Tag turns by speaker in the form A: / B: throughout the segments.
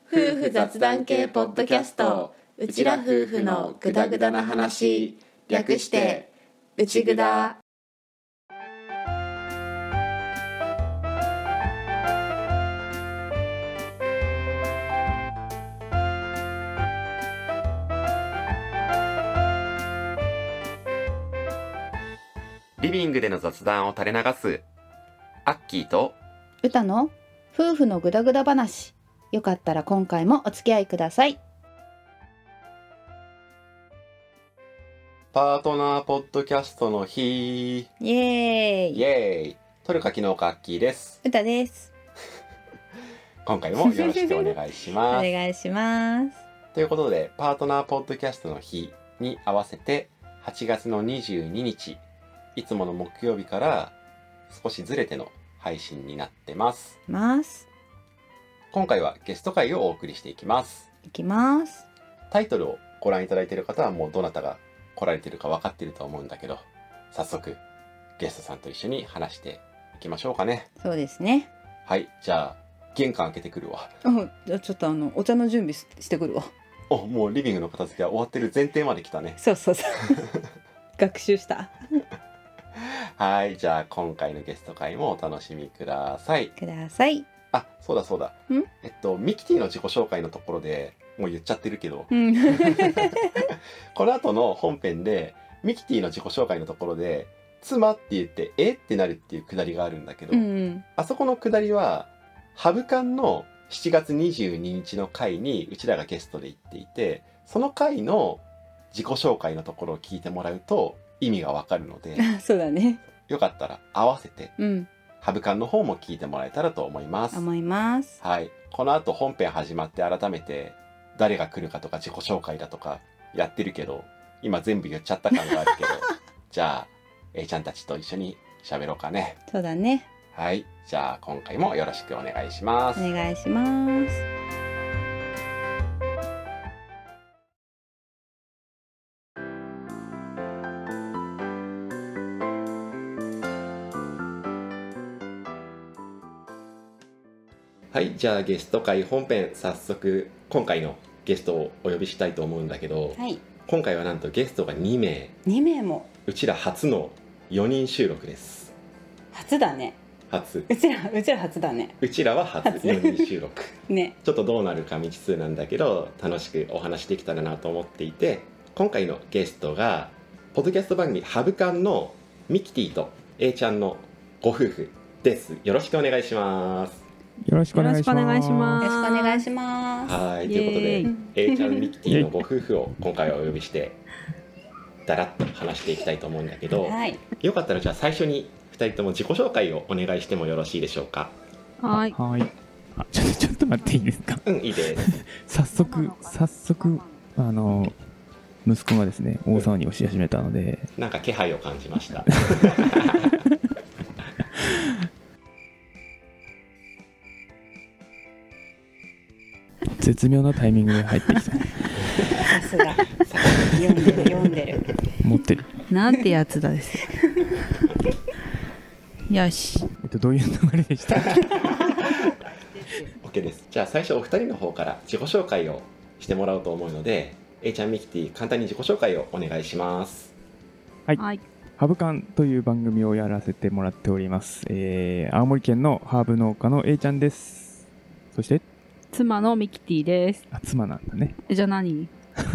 A: 夫婦雑談系ポッドキャスト、うちら夫婦のグダグダな話、略してうちぐだ。
B: リビングでの雑談を垂れ流すアッキーと
C: 歌の夫婦のグダグダ話。よかったら今回もお付き合いください。
B: パートナーポッドキャストの日。
C: イエーイ。
B: イエーイ。トルカキノーカアッキーです。
C: 歌です。
B: 今回もよろしくお願いします。
C: お願いします。
B: ということで、パートナーポッドキャストの日に合わせて8月の22日、いつもの木曜日から少しずれての配信になってます。今回はゲスト会をお送りしていきます。タイトルをご覧いただいている方はもうどなたが来られているか分かっていると思うんだけど、早速ゲストさんと一緒に話していきましょうかね。
C: そうですね。
B: はい、じゃあ玄関開けてくるわ。
C: じゃあちょっとお茶の準備してくるわ。
B: もうリビングの片付けは終わってる前提まで来たね。
C: そう学習した
B: はい、じゃあ今回のゲスト会もお楽しみください。あ、そうだ。ミキティの自己紹介のところでもう言っちゃってるけど、この後の本編でミキティの自己紹介のところで妻って言ってってなるっていうくだりがあるんだけど、あそこのくだりはハブカンの7月22日の回にうちらがゲストで行っていて、その回の自己紹介のところを聞いてもらうと意味がわかるので
C: そうだね。
B: よかったら合わせて、ハブカンの方も聞いてもらえたらと思います。はい。この後本編始まって改めて誰が来るかとか自己紹介だとかやってるけど、今全部言っちゃった感があるけどじゃあ A ちゃんたちと一緒に喋ろうかね。
C: そうだね。
B: はい。じゃあ今回もよろしくお願いします。
C: お願いします。
B: はい、じゃあゲスト会本編、早速今回のゲストをお呼びしたいと思うんだけど、
C: はい、
B: 今回はなんとゲストが2名
C: も
B: うちら初の4人収録です。
C: 初だね。うちら初だね。
B: うちらは初4人収録
C: ね。
B: ちょっとどうなるか未知数なんだけど楽しくお話できたらなと思っていて、今回のゲストがポッドキャスト番組ハブカンのミキティと A ちゃんのご夫婦です。よろしくお願いします。
D: よろしくお願いします。
B: はい、ということで A ちゃんミキティのご夫婦を今回はお呼びしてだらっと話していきたいと思うんだけど、よかったらじゃあ最初に2人とも自己紹介をお願いしてもよろしいでしょうか。
D: はい。ちょっと待っていいですか。
B: いいです。
D: 早速息子がですね大騒ぎをし始めたので、
B: なんか気配を感じました
D: 絶妙なタイミングで入ってきた。
C: さすが読んでる
D: 持ってる
E: なんてやつだですよし、
D: どういう流れでした
B: OK です。じゃあ最初お二人の方から自己紹介をしてもらおうと思うので、 A ちゃんミキティ簡単に自己紹介をお願いします。
D: はい、ハブカンという番組をやらせてもらっております。青森県のハーブ農家の A ちゃんです。そして
E: 妻のミキティです。
D: 妻なんだね。
E: じゃあ何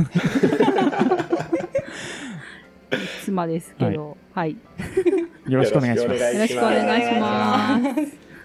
E: 妻ですけど、はい、
D: よろしくお願いします。
E: よろしくお願いします。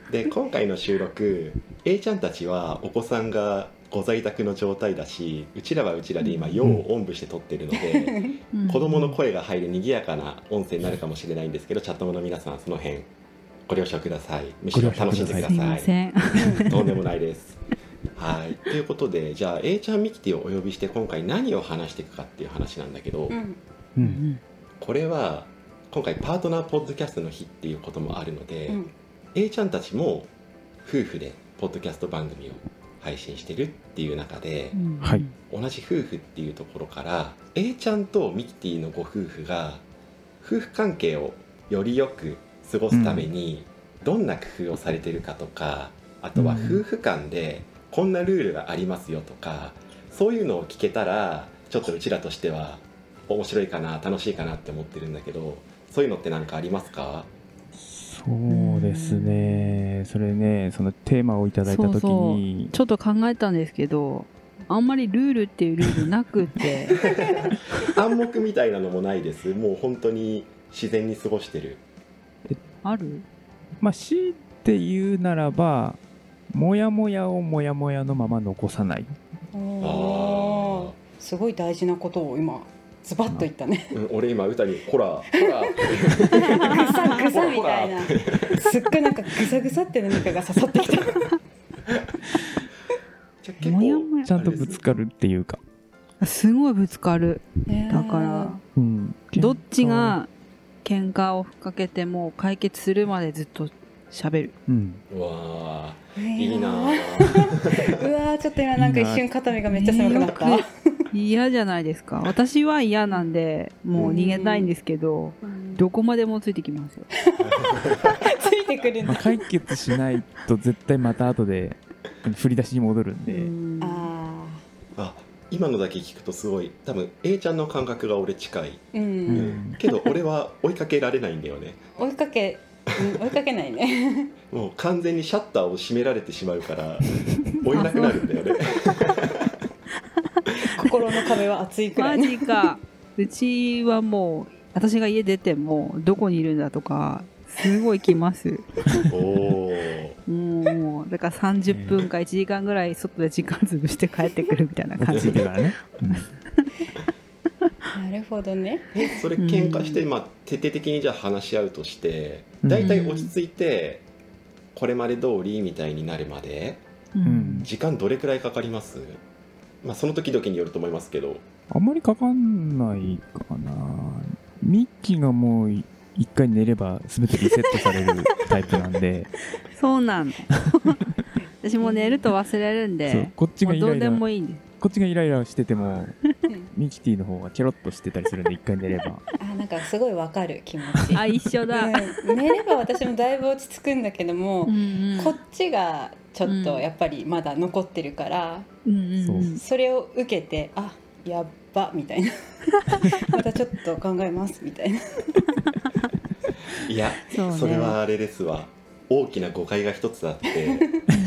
B: で、今回の収録 A ちゃんたちはお子さんがご在宅の状態だし、うちらはうちらで今用をおんぶして撮ってるので、子供の声が入る賑やかな音声になるかもしれないんですけど、チャットもの皆さんその辺ご了承ください。むしろ楽しんでください。
E: すいません
B: とんでもないですはい、ということで、じゃあ A ちゃんミキティをお呼びして今回何を話していくかっていう話なんだけど、これは今回パートナーポッドキャストの日っていうこともあるので、A ちゃんたちも夫婦でポッドキャスト番組を配信してるっていう中で、同じ夫婦っていうところから A ちゃんとミキティのご夫婦が夫婦関係をよりよく過ごすためにどんな工夫をされてるかとか、あとは夫婦間でこんなルールがありますよとか、そういうのを聞けたらちょっとうちらとしては面白いかな、楽しいかなって思ってるんだけど、そういうのって何かありますか？
D: そうですね、それね、そのテーマをいただいた時に
E: そうちょっと考えたんですけど、あんまりルールっていうルールなくて
B: 暗黙みたいなのもないです。もう本当に自然に過ごしてる。
E: ある？
D: まあ強いて言うならば、モヤモヤをモヤモヤのまま残さない。
C: おー、すごい大事なことを今ズバッと言ったね。
B: 俺今歌にほらほら
C: ぐさぐさみたいな、すっごいなんかぐさぐさって何かが刺さってきた。
B: じゃ結構
E: もやもや
D: ちゃんとぶつかるっていうか、
E: すごいぶつかる。だからどっちが喧嘩をふっかけても解決するまでずっと喋る。
B: うわーいいな。
C: うわー、ちょっと今なんか一瞬肩身がめっちゃ狭くなった。
E: 嫌じゃないですか。私は嫌なんでもう逃げたいんですけど、どこまでもついてきますよ。
C: ついてくるんだ。
D: 解決しないと絶対また後で振り出しに戻るんで。
B: あ、今のだけ聞くとすごい多分 A ちゃんの感覚が俺近い、けど俺は追いかけられないんだよね。
C: 追いかけないね。
B: もう完全にシャッターを閉められてしまうから追えなくなるんだよね。
C: 心の壁は厚いくらい、
E: マジか。うちはもう私が家出てもどこにいるんだとかすごい来ます。
B: お
E: もうだから30分か1時間ぐらい外で時間潰して帰ってくるみたいな感じで
C: なるほどね。
B: それ喧嘩して、徹底的にじゃあ話し合うとしてだいたい落ち着いてこれまで通りみたいになるまで時間どれくらいかかります？その時々によると思いますけど。
D: あんまりかかんないかな。ミッキーがもう一回寝れば全てリセットされるタイプなんで。
E: そうなの。私も寝ると忘れるんで、
D: こっちがイライラ、
E: どうでもいいんです。
D: こっちがイライラしててもミキティの方がケロッとしてたりするんで、一回寝れば。
C: なんかすごいわかる気持ち。
E: 一緒だ。
C: 寝れば私もだいぶ落ち着くんだけども、こっちがちょっとやっぱりまだ残ってるから、それを受けてやっばみたいな。またちょっと考えますみたいな。
B: いや それはあれですわ。大きな誤解が一つあって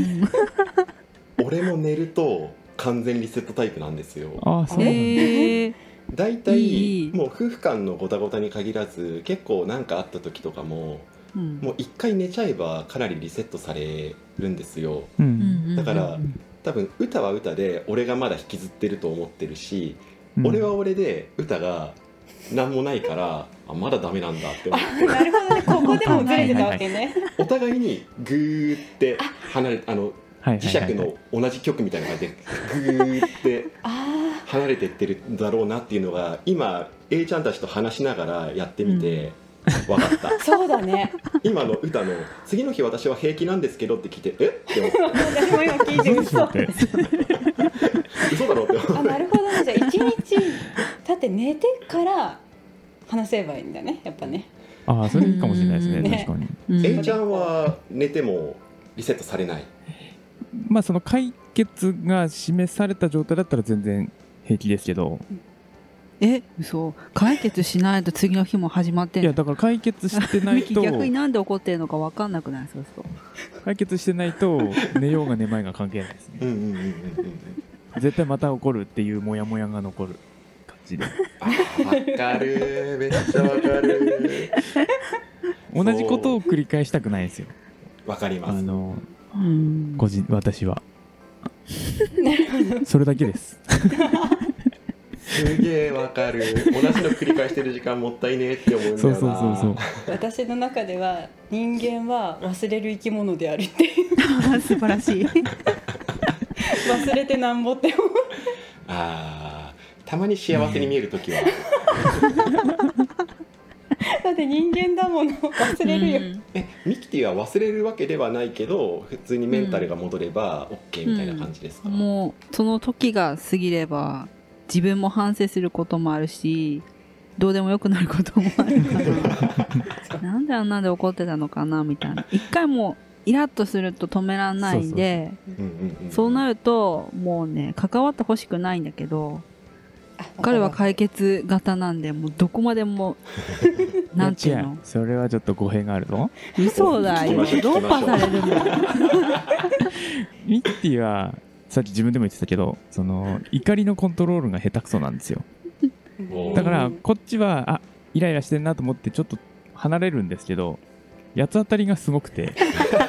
B: 俺も寝ると完全リセットタイプなんですよ。
D: そうなん
B: だいたいもう夫婦間のごたごたに限らず結構何かあった時とかも、もう一回寝ちゃえばかなりリセットされるんですよ、だから多分歌は歌で俺がまだ引きずってると思ってるし、俺は俺で歌が何もないからまだダメなんだって思って
C: なるほどね、ここでもずれてたわけね。
B: お互いにグーって離れ磁石の同じ曲みたいな感じでグーって離れてってるんだろうなっていうのが今 A ちゃんたちと話しながらやってみて分かった、
C: そうだね。
B: 今の歌の次の日私は平気なんですけどって聞いてって思って
C: 私も今聞いて嘘
B: だろうって思って
C: なるほどね。じゃあ1日だって寝てから話せばいいんだね、やっぱね。
D: それいいかもしれないですね、確かに。
B: A ちゃんは寝てもリセットされない？
D: その解決が示された状態だったら全然平気ですけど。
E: 嘘。解決しないと次の日も始まってんの？
D: いやだから解決してないと
E: 逆になんで怒ってるのか分かんなくない？そうそう、
D: 解決してないと寝ようが寝まいが関係ないですね。絶対また怒るっていうモヤモヤが残る感じで。
B: 分かる、めっちゃ分かる。
D: 同じことを繰り返したくないんですよ。
B: 分かります。
D: 私はそれだけです。
B: すげえわかる。同じの繰り返してる時間もったいねえって思うんだよな。
D: そう
C: 私の中では人間は忘れる生き物であるっていう
E: 素晴らしい。
C: 忘れてなんぼって思う。
B: たまに幸せに見えるときは、
C: だって人間だもの、忘れるよ。
B: ミキティは忘れるわけではないけど普通にメンタルが戻れば OK みたいな感じですか？
E: もうその時が過ぎれば自分も反省することもあるし、どうでもよくなることもあるからなんであんなんで怒ってたのかなみたいな。一イラッとすると止めらんないんで、そうなるともうね関わってほしくないんだけど、彼は解決型なんでもうどこまでもなんていうの、
D: それはちょっと語弊があるぞ。
E: 嘘だよ、論破されるもん。
D: ミキティはさっき自分でも言ってたけど、その怒りのコントロールが下手くそなんですよ。だからこっちはイライラしてんなと思ってちょっと離れるんですけど、八つ当たりがすごくて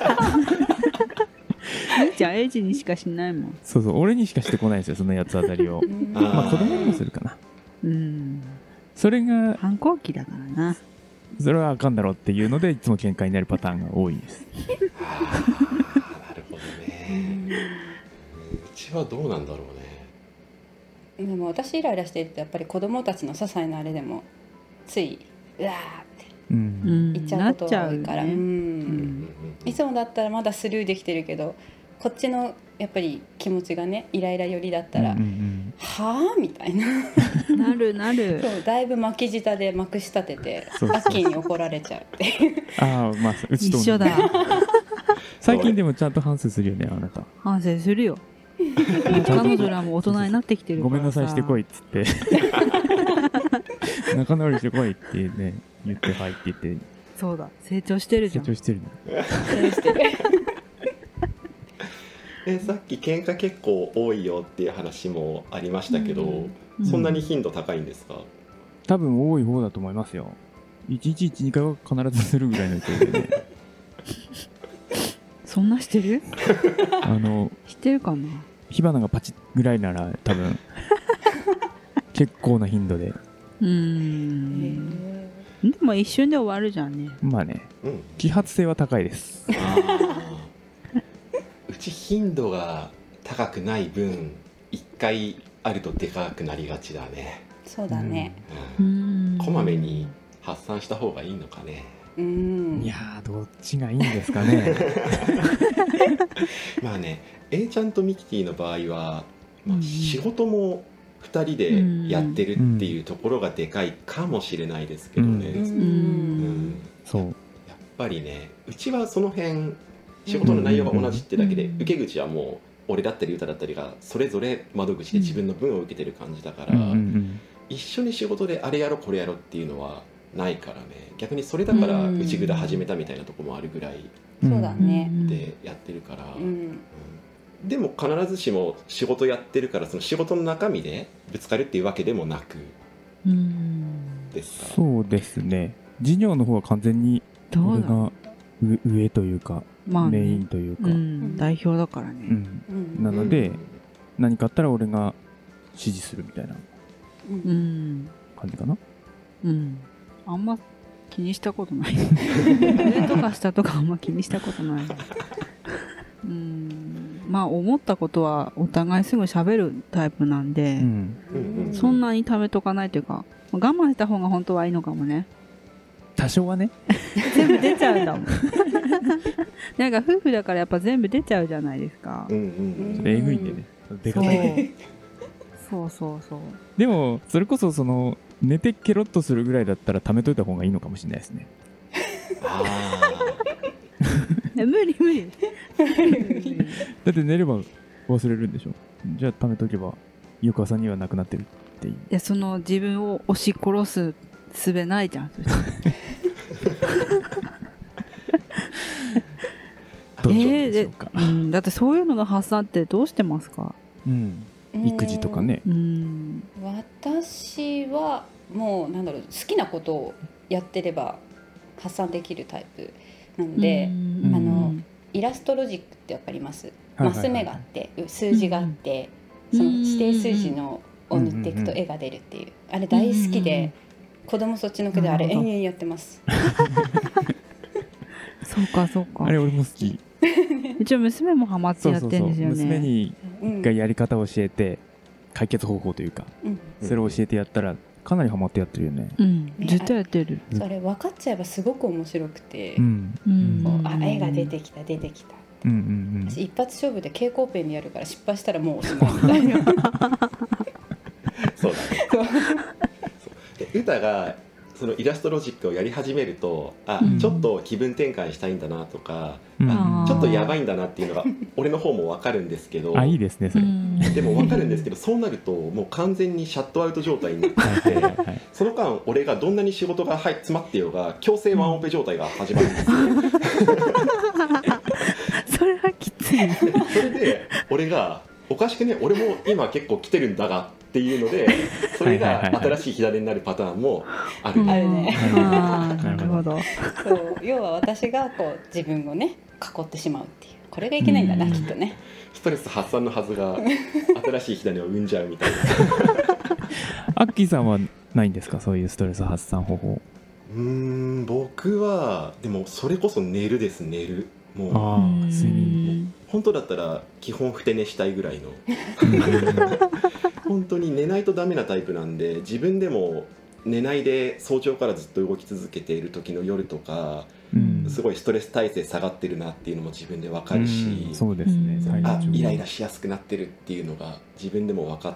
E: じゃあエイジにしかしないもん。
D: そうそう、俺にしかしてこないんですよ、その八つ当たりを。まあ子供にもするかな。それが
E: 反抗期だからな。
B: そ
D: れはあかんだろうっていうのでいつも喧嘩になるパターンが多いです。
B: なるほどね。うちはどうなんだろうね。
C: でも私イライラしているとやっぱり子供たちの些細なあれでもついうわーって言っちゃうことが多いから、いつもだったらまだスルーできてるけど、こっちのやっぱり気持ちがねイライラ寄りだったら、はぁみたいな
E: なる
C: そうだいぶ巻き舌でまくし立ててアッキーに怒られちゃうっていう
D: まあうちと
E: 一緒だ。
D: 最近でもちゃんと反省するよね、あなた。
E: 反省するよ。彼女らも大人になってきてるからさ。
D: ごめんなさいしてこいっつって仲直りしてこいってね言ってはいって言って。
E: そうだ、成長してるじゃん。
D: 成長してる
B: さっき喧嘩結構多いよっていう話もありましたけど、そんなに頻度高いんですか？
D: 多分多い方だと思いますよ。1日 1,2 回は必ずするぐらいの勢いでね
E: そんなしてる？知ってるかな？
D: 火花がパチッぐらいなら多分結構な頻度で。
E: でも一瞬で終わるじゃんね。
D: まあね、揮発性は高いです。
B: うち頻度が高くない分1回あるとでかくなりがちだね。
C: そうだね、
B: こまめに発散した方がいいのかね。
D: いやどっちがいいんですかね
B: まあね、A ちゃんとミキティの場合は、仕事も2人でやってるっていうところがでかいかもしれないですけどね。
D: そう、
B: やっぱりね、うちはその辺仕事の内容が同じってだけで、受け口はもう俺だったり歌だったりがそれぞれ窓口で自分の分を受けてる感じだから、一緒に仕事であれやろこれやろっていうのはないからね。逆にそれだから内ぐだ始めたみたいなとこもあるぐらい
C: そうだね
B: でやってるから、でも必ずしも仕事やってるからその仕事の中身でぶつかるっていうわけでもなくですか？
D: そうですね、事業の方は完全に俺が上というか、メインというか、
E: 代表だからね、
D: なので、何かあったら俺が指示するみたいな感じかな。
E: あんま気にしたことない上とか下とかあんま気にしたことないまあ思ったことはお互いすぐ喋るタイプなんで、そんなにためとかないというか、我慢した方が本当はいいのかもね。
D: 多少はね
E: 全部出ちゃうんだもんなんか夫婦だからやっぱ全部出ちゃうじゃないですか。
D: それえぐいんでね、でかさで
E: そう
D: でもそれこそその寝てケロッとするぐらいだったら貯めといた方がいいのかもしれないですね。
E: 無理
D: だって寝れば忘れるんでしょ。じゃあ貯めとけば翌朝にはなくなってるっていう。い
E: や、その自分を押し殺す術ないじゃん
D: どうでしょうか。
E: だってそういうのの発散ってどうしてますか？
D: 育児とかね。
C: 私はもう好きなことをやってれば発散できるタイプなので、イラストロジックってわかります？マス目があって数字があって、その指定数字のを塗っていくと絵が出るっていう、あれ大好きで、子供そっちのけであれ延々やってます
E: そうか
D: あれ俺も好き
E: 一応娘もハマってやってるんですよね。
D: 娘に一回やり方を教えて、解決方法というか、それを教えてやったらかなりハマってやってるよね。
E: ずっとやってる。
C: それ分かっちゃえばすごく面白くて、絵が出てきた私一発勝負で蛍光ペンでやるから失敗したらもうおしまいみたいな
B: そうだね歌がそのイラストロジックをやり始めるとちょっと気分転換したいんだなとか、ちょっとやばいんだなっていうのが俺の方も分かるんですけど
D: いいですねそれ。
B: でも分かるんですけど、そうなるともう完全にシャットアウト状態になっていてその間俺がどんなに仕事が詰まってようが強制ワンオペ状態が始まるんですよ
E: それはきつい
B: それで俺がおかしくね、俺も今結構来てるんだがっていうので、それが新しい火種になるパターンもある。
C: あるね。
E: なるほど。
C: そう要は私がこう自分をね囲ってしまうっていう、これがいけないんだな、きっとね。
B: ストレス発散のはずが新しい火種を生んじゃうみたいな
D: アッキーさんはないんですか、そういうストレス発散方法。
B: 僕はでもそれこそ寝るです。寝る。もう
D: 睡眠。
B: 本当だったら基本ふて寝したいぐらいの本当に寝ないとダメなタイプなんで、自分でも寝ないで早朝からずっと動き続けている時の夜とか、すごいストレス耐性下がってるなっていうのも自分で分かるし、
D: そうですね、
B: イライラしやすくなってるっていうのが自分でも分かって、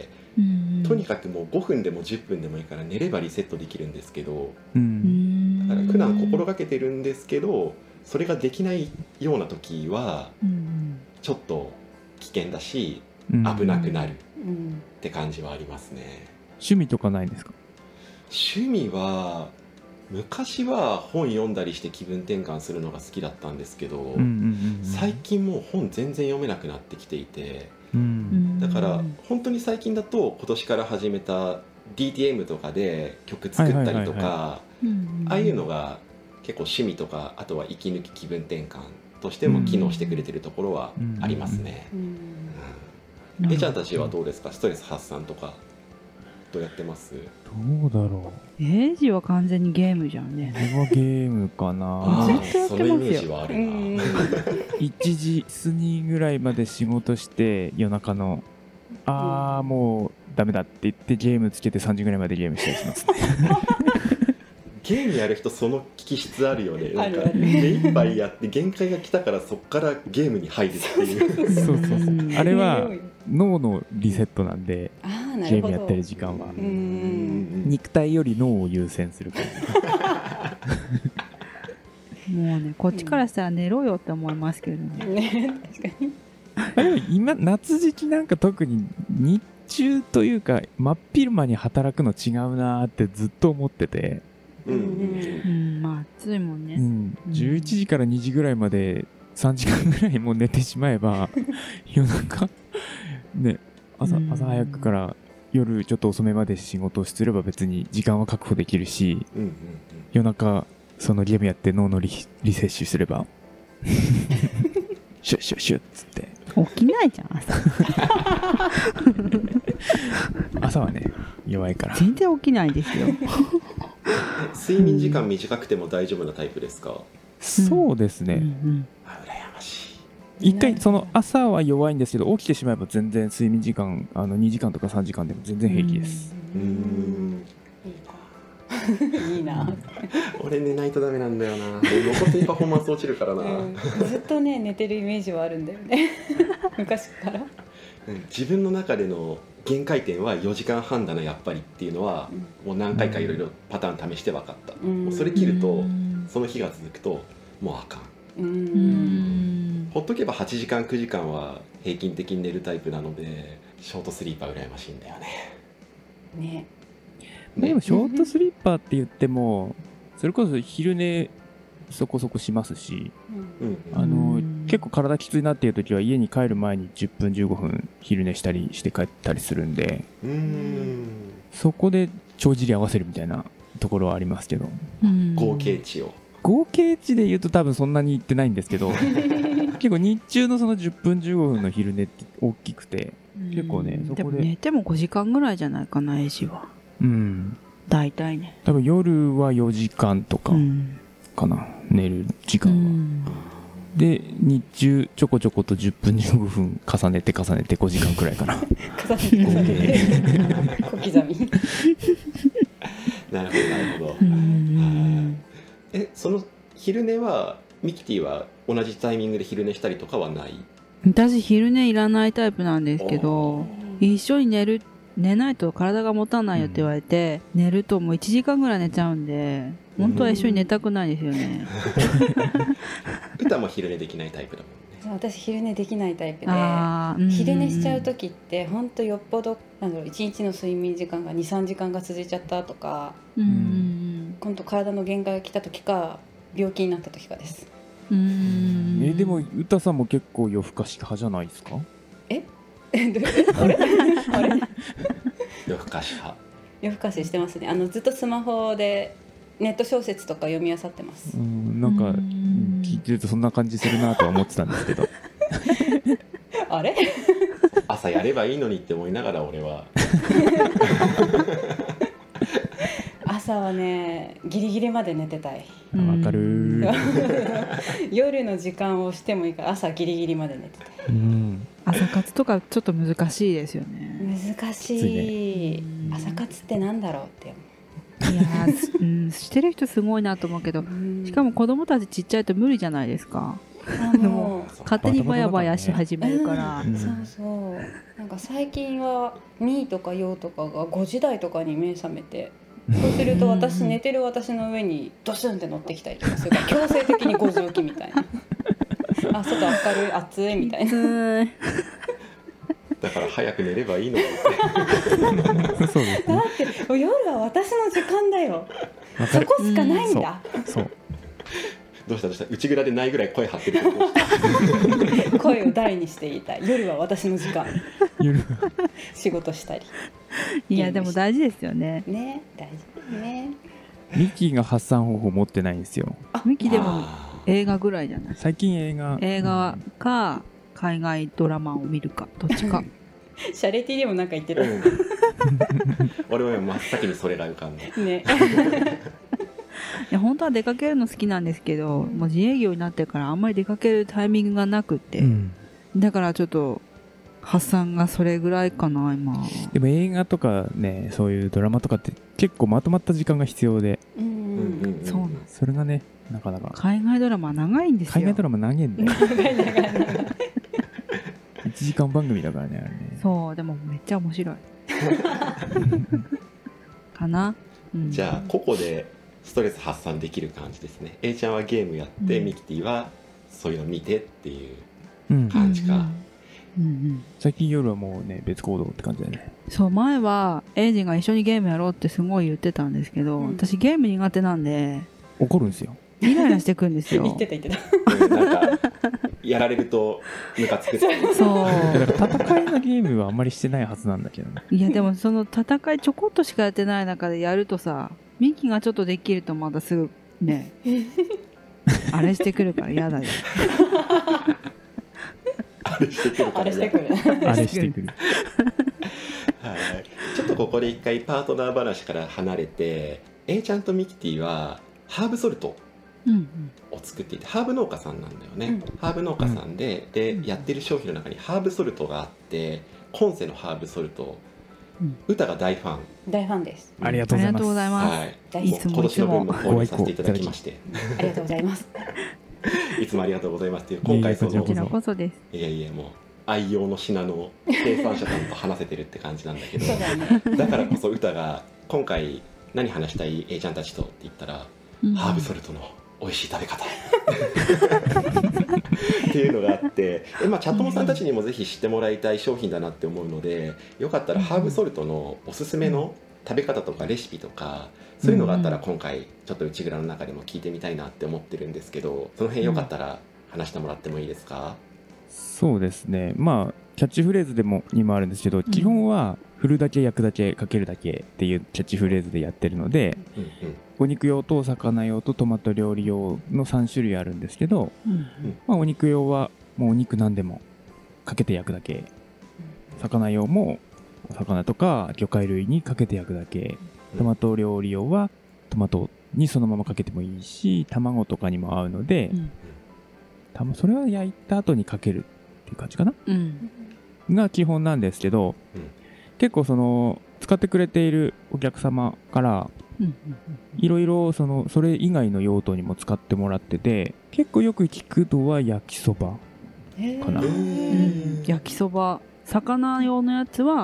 B: とにかくもう5分でも10分でもいいから寝ればリセットできるんですけど、だから普段心がけてるんですけど、それができないような時はちょっと危険だし危なくなるって感じはありますね。
D: 趣味とかないんですか？
B: 趣味は昔は本読んだりして気分転換するのが好きだったんですけど、最近もう本全然読めなくなってきていて、だから本当に最近だと今年から始めた DTM とかで曲作ったりとか、ああいうのが結構趣味とか、あとは息抜き気分転換としても機能してくれてるところはありますね。ちゃんたちはどうですか？ストレス発散とかどうやってます？
D: どうだろう。
E: エイジは完全にゲームじゃんね。
D: 俺はゲームかな。
B: そのイメージはあるな。
D: 1時過ぎぐらいまで仕事して夜中のもうダメだって言ってゲームつけて3時ぐらいまでゲームしたりしますね
B: ゲームやる人その気質あるよね。なんか目いっぱいやって限界が来たからそっからゲームに入るっていう
D: そうあれは脳のリセットなんで、ゲームやってる時間は肉体より脳を優先するから
E: もうね、こっちからしたら寝ろよって思いますけどね。
C: 確かに。
D: 今夏時期なんか特に日中というか真っ昼間に働くの違うなってずっと思ってて、
E: まあ暑いもんね、
D: 11時から2時ぐらいまで3時間ぐらいもう寝てしまえば夜中ね、朝早くから夜ちょっと遅めまで仕事をすれば別に時間は確保できるし、夜中そのゲームやって脳のリセッシュすればシュッシュッシュッつって
E: 起きないじゃん
D: 朝はね弱いから
E: 全然起きないですよ
B: 睡眠時間短くても大丈夫なタイプですか？
D: そうですね、
B: 羨まし
D: い。一回その朝は弱いんですけど起きてしまえば全然睡眠時間2時間とか3時間でも全然平気です。
C: いいな
B: 俺寝ないとダメなんだよな。残ってパフォーマンス落ちるからな、
C: ずっとね寝てるイメージはあるんだよね昔から。
B: 自分の中での限界点は4時間半だなやっぱりっていうのは、もう何回かいろいろパターン試して分かった、もうそれ切るとその日が続くともうあかん。ほっとけば8時間9時間は平均的に寝るタイプなので、ショートスリーパー羨ましいんだよね。
D: でもショートスリッパーって言ってもそれこそ昼寝そこそこしますし、結構体きついなっていう時は家に帰る前に10分15分昼寝したりして帰ったりするんで、そこで帳尻合わせるみたいなところはありますけど、
B: 合計
D: 値で言うと多分そんなにいってないんですけど結構日中のその10分15分の昼寝って大きくて、結構ねそこで
E: 寝ても5時間ぐらいじゃないかな、エイジは。大体ね。
D: 多分夜は4時間とかかな、寝る時間は。で日中ちょこちょこと10分15分重ねて5時間くらいかな
C: 重ねて小刻み
B: なるほど。その昼寝はミキティは同じタイミングで昼寝したりとかはない？
E: 私昼寝いらないタイプなんですけど、一緒に寝るっ寝ないと体が持たないよって言われて、寝るともう1時間ぐらい寝ちゃうんで、本当は一緒に寝たくないですよね。
B: 歌も昼寝できないタイプだもんね。
C: 私昼寝できないタイプで、昼寝しちゃう時って本当よっぽど1日の睡眠時間が 2,3 時間が続いちゃったとか、今度体の限界が来た時か病気になった時かです。
D: でも歌さんも結構夜更かし派じゃないですか？
C: あれ
B: 夜更かし派。
C: 夜更かししてますね。ずっとスマホでネット小説とか読み漁ってます。
D: なんか聞いてるとそんな感じするなとは思ってたんですけど
C: あれ
B: 朝やればいいのにって思いながら俺は
C: 朝はねギリギリまで寝てたい。
D: わかる
C: 夜の時間をしてもいいから朝ギリギリまで寝てたい。
E: 朝活とかちょっと難しいですよね。
C: 難しい。朝活ってなんだろうって
E: 思う。いやしてる人すごいなと思うけど、しかも子供たちちっちゃいと無理じゃないですか。でも勝手にバヤバヤし始めるから、
C: そうなんか最近はミーとかヨーとかが5時台とかに目覚めて、そうすると寝てる私の上にドシュンって乗ってきたりとかするから強制的に5時起きみたいなあ、外明るい暑いみたいな
B: だから早く寝ればいいの
D: そうですね。
C: だって夜は私の時間だよ。そこしかないんだ。
D: そう
B: どうした内蔵でないぐらい声張ってる
C: 声を大にして言いたい。夜は私の時間仕事したり。
E: いやでも大事ですよね。
C: ね、大事ね。
D: ミキが発散方法持ってないんですよ。
E: ミキでも映画ぐらいじゃない？
D: 最近映
E: 画か海外ドラマを見るかどっちか
C: シャレティでもなんか言ってた、
B: 俺は真っ先にそれが浮かんで
C: ね
E: いや本当は出かけるの好きなんですけど、もう自営業になってからあんまり出かけるタイミングがなくって、だからちょっと発散がそれぐらいかな今。
D: でも映画とかね、そういうドラマとかって結構まとまった時間が必要で、
E: そうなん
D: それがねなかなか。
E: 海外ドラマ長いんですよ。
D: 海外ドラマ長いんだよ1時間番組だからねあれね。
E: そうでもめっちゃ面白いかな、
B: じゃあここでストレス発散できる感じですね。 A ちゃんはゲームやって、ミキティはそういうの見てっていう感じか。
D: 最近夜はもうね別行動って感じだね。
E: そう前はエイジが一緒にゲームやろうってすごい言ってたんですけど、私ゲーム苦手なんで
D: 怒るんですよ。
E: イライラしてくんですよ
C: 言ってた
B: なんかやられるとムカつく。
E: そう
D: 戦いのゲームはあんまりしてないはずなんだけどね。
E: いやでもその戦いちょこっとしかやってない中でやるとさ、ミキがちょっとできるとまたすぐねあれしてくるから嫌だよ
B: あれしてくるから
C: してくる
B: はい、ちょっとここで一回パートナー話から離れて、 A ちゃんとミキティはハーブソルトを作っていて、ハーブ農家さんなんだよね、ハーブ農家さんで、やってる商品の中にハーブソルトがあって、今世のハーブソルト、歌が大ファン
C: です。
D: ありがとうございます。
B: はい、今年の分も購入させていただきまして
C: ありがとうございます
B: いつもありがとうございますっていう、今回その
E: こちらこそです。
B: いやもう愛用の品の生産者さんと話せてるって感じなんだけど
C: そうだね、
B: だからこそ歌が今回何話したい A ちゃんたちとって言ったら、ハーブソルトの美味しい食べ方っていうのがあって、チャットモさんたちにもぜひ知ってもらいたい商品だなって思うので、よかったらハーブソルトのおすすめの食べ方とかレシピとか、そういうのがあったら今回ちょっと内蔵の中でも聞いてみたいなって思ってるんですけど、その辺よかったら話してもらってもいいですか？
D: そうですね、キャッチフレーズにもあるんですけど、基本は振るだけ焼くだけかけるだけっていうキャッチフレーズでやってるので、お肉用とお魚用とトマト料理用の3種類あるんですけど、お肉用はもうお肉何でもかけて焼くだけ、魚用もお魚とか魚介類にかけて焼くだけ、トマト料理用はトマトにそのままかけてもいいし、卵とかにも合うので、それは焼いた後にかけるっていう感じかな、が基本なんですけど、結構使ってくれているお客様からいろいろそれ以外の用途にも使ってもらってて、結構よく聞くのは焼きそばかな。
E: 焼きそば、魚用のやつは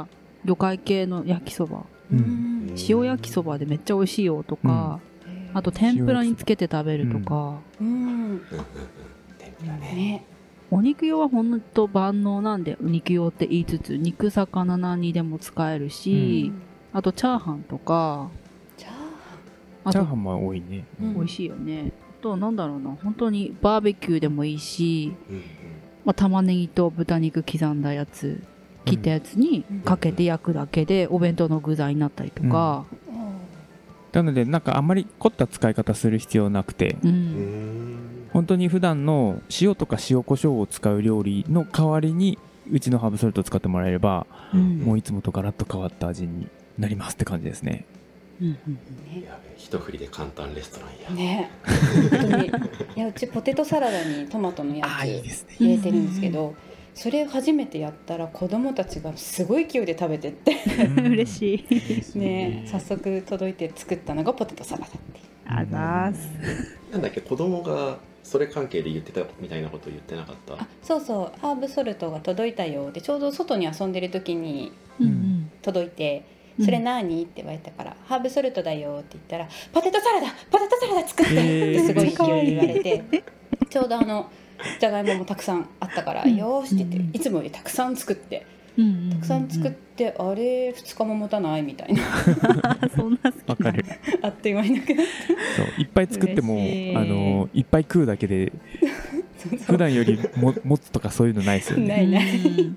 E: 魚介系の焼きそば、塩焼きそばでめっちゃ美味しいよとか、あと天ぷらにつけて食べるとか、
B: 天ぷらね。
E: お肉用はほんと万能なんで、お肉用って言いつつ肉魚何にでも使えるし、あとチャーハンとか、
D: チャーハンも多いね、
E: 美味しいよね。あとなんだろうな、本当にバーベキューでもいいし、玉ねぎと豚肉刻んだやつ切ったやつにかけて焼くだけでお弁当の具材になったりとか、
D: なのでなんかあんまり凝った使い方する必要なくて、本当に普段の塩とか塩コショウを使う料理の代わりにうちのハーブソルトを使ってもらえれば、もういつもとガラッと変わった味になりますって感じですね。
B: 一振りで簡単レストランや
C: ね。本当にいや、うちポテトサラダにトマトのやつ入れてるんですけど、それ初めてやったら子供たちがすごい勢いで食べてって
E: 嬉しい
C: ね。早速届いて作ったのがポテトサラダっていう。
E: あざーす。
B: なんだっけ、子供がそれ関係で言ってたみたいなこと言ってなかった？
C: そうそう、ハーブソルトが届いたよで、ちょうど外に遊んでる時に届いて、それ何って言われたから、ハーブソルトだよって言ったら、ポテトサラダ作ってってすごい勢いで言われて、ちょうどじゃがいももたくさんあったから、よーしって言って、いつもよりたくさん作って、たくさん作って、あれ2日も持たないみたいな
E: そんな
D: わかる。
C: あっという間になくなって、
D: そういっぱい作ってもいっぱい食うだけで普段より持つとかそういうのないですよね。
C: ない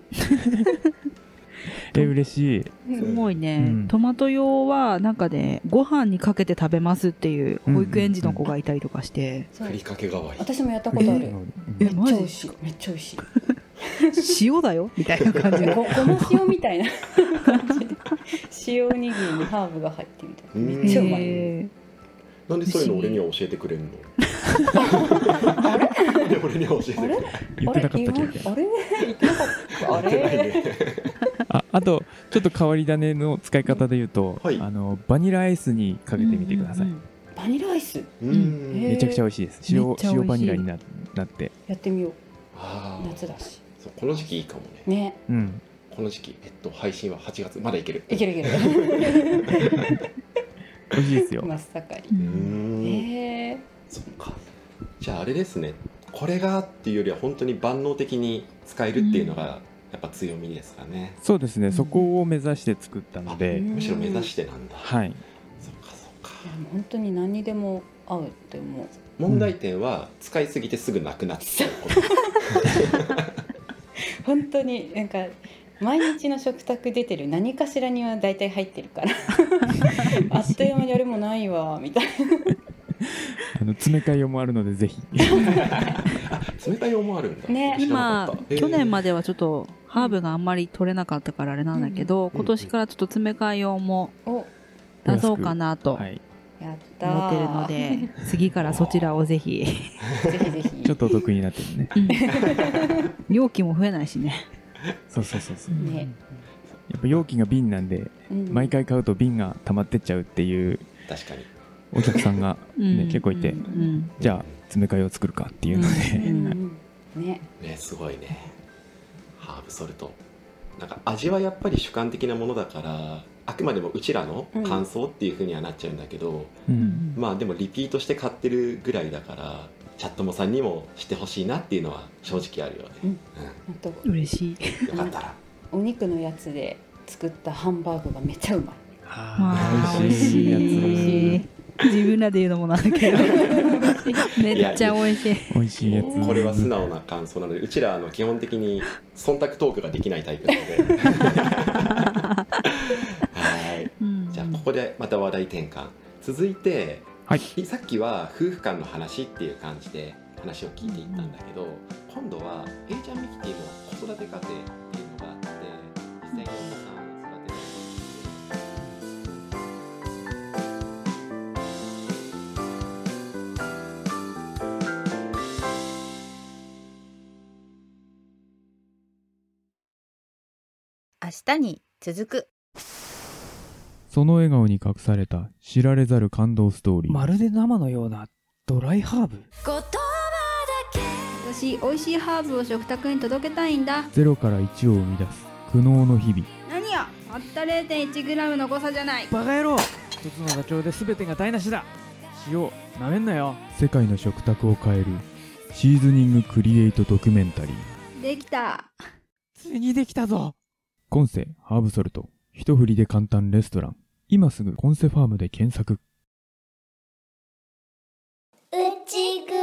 D: 嬉しい。
E: すごいね、トマト用はなんかね、ご飯にかけて食べますっていう保育園児の子がいたりとかして、
B: ふりかけ代わり。
C: 私もやったことある。めっちゃ美味しい、めっちゃ美味しい。
E: 塩だよみたいな感じで
C: ごま塩みたいな感じで、塩おにぎりにハーブが入ってみたいな、めっちゃうまい。
B: なんでそういうの俺には教えてくれんの？
C: あれ？
B: 俺には教えてくれんの？
D: 言ってなかったっけ？
C: あれ？言ってなかった？あれ？
D: あとちょっと変わり種の使い方で言うと、バニラアイスにかけてみてください。
C: バニラアイス？
D: めちゃくちゃ美味しいです。塩バニラになって。
C: やってみよう。夏だし。
B: この時期いいかもね。
C: ね。
B: この時期、配信は8月、まだいける。
C: いける。
D: 美味しいですよ。
C: 真っ盛り。
B: そっか。じゃああれですね。これがっていうよりは本当に万能的に使えるっていうのがやっぱ強みですかね。
D: そうですね。そこを目指して作ったので、
B: むしろ目指してなんだ。
D: はい。
B: そっか。
C: 本当に何にでも合うって思う。
B: 問題点は使いすぎてすぐなくなっちゃうこと。
C: 本当になんか毎日の食卓出てる何かしらには大体入ってるからあっという間にあれもないわみたい
D: な。詰め替え用もあるのでぜひ。
B: 詰め替え用もあるんだ。
C: ね。
E: 今去年まではちょっとハーブがあんまり取れなかったからあれなんだけど、今年からちょっと詰め替え用も出そうかなと思ってるので、次からそちらをぜひ
C: ぜひ
D: ちょっとお得になってるね。
E: 容器も増えないしね。
D: そう、ね、やっぱ容器が瓶なんで、毎回買うと瓶が溜まってっちゃうっていう
B: 確かに
D: お客さんが、結構いて、じゃあ詰め替えを作るかっていうので、
C: ね、
B: すごいね。ハーブソルトなんか味はやっぱり主観的なものだから、あくまでもうちらの感想っていう風にはなっちゃうんだけど、まあでもリピートして買ってるぐらいだから、チャットモさんにもしてほしいなっていうのは正直あるよね。
E: 嬉しい。
B: よかったら。
C: お肉のやつで作ったハンバーグがめっちゃうま
E: い。美味しいやつ。自分らで言うのもなんだけどめっちゃ美味しい。
D: 美味しいやつ。
B: これは素直な感想なので、うちら基本的に忖度トークができないタイプなのではい、じゃあここでまた話題転換。続いて、さっきは夫婦間の話っていう感じで話を聞いていったんだけど、今度は A ちゃんミキティも子育て家庭っていうのがあって、実際にお子さん育てて
A: 明日に続く。
D: その笑顔に隠された知られざる感動ストーリー。
F: まるで生のようなドライハーブ。
G: 私美味しいハーブを食卓に届けたいんだ。
D: ゼロから1を生み出す苦悩の日々。
G: 何やたった 0.1g の誤差じゃない。
F: バカ野郎、一つのダチョウで全てが台無しだ。塩なめんなよ。
D: 世界の食卓を変えるシーズニングクリエイトドキュメンタリー。
G: できた。
F: ついにできたぞ。
D: コンセハーブソルト、一振りで簡単レストラン。今すぐコンセファームで検索。
H: うちぐ